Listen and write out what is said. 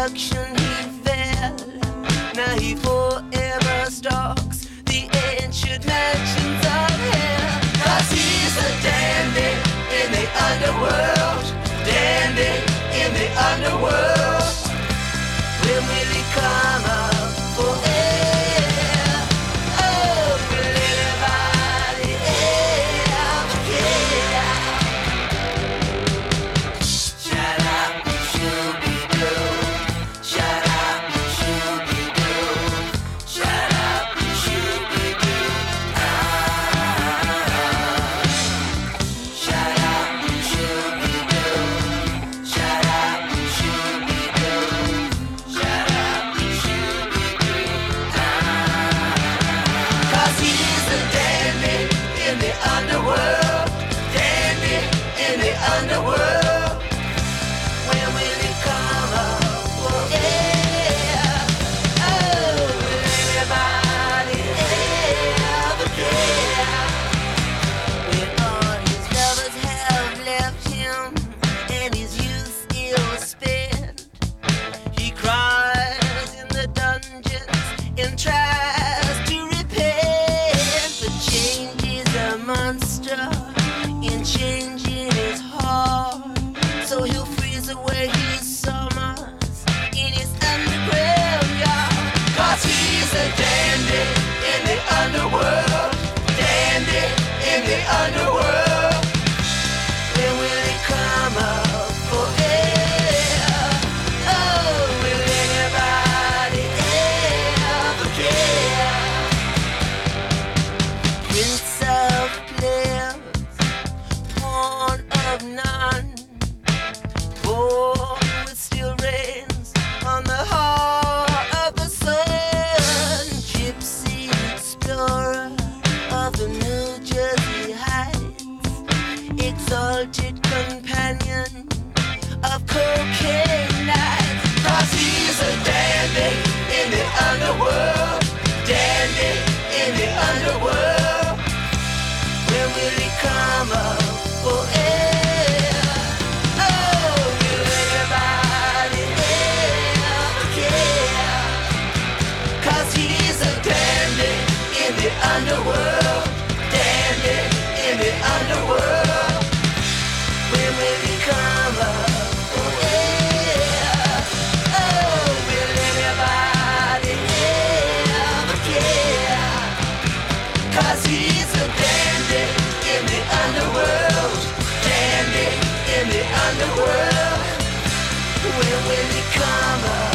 seduction he fell. Now he forever stalks the ancient mansions of hell. 'Cause he's a dandy in the underworld, dandy in the underworld. When will he come up for air? Oh, will anybody ever care? Shut up, Shooby-Doo. Shut up, Shooby-Doo. Shut up, Shooby-Doo. Shut up, Shooby-Doo. Shut up, Shooby-Doo. Shut up, Shooby-Doo. 'Cause he's a dandy in the underworld, dandy in the underworld. When will he come up for air? Oh, will anybody ever care? When all his lovers have left him and his youth ill spent, he cries in the dungeons and tries to repent. But change is a monster in changing his heart. So he'll freeze away his summers in his underground yard. 'Cause he's a dandy in the underworld, dandy in the underworld. When will he come up for air? Oh, will anybody ever care? Prince of players, pawn of none, born with steel reins on the heart of the sun. Gypsy explorer of the New Jersey Heights, exalted companion of cocaine nights. 'Cause he's a dandy in the underworld, dandy in the underworld. When will he come up for air? Oh, will anybody ever care? 'Cause he's a dandy in the underworld, dandy in the underworld. When will he come up for air? Oh, will anybody ever care? 'Cause he's a dandy in the underworld, dandy in the underworld. When will he come up?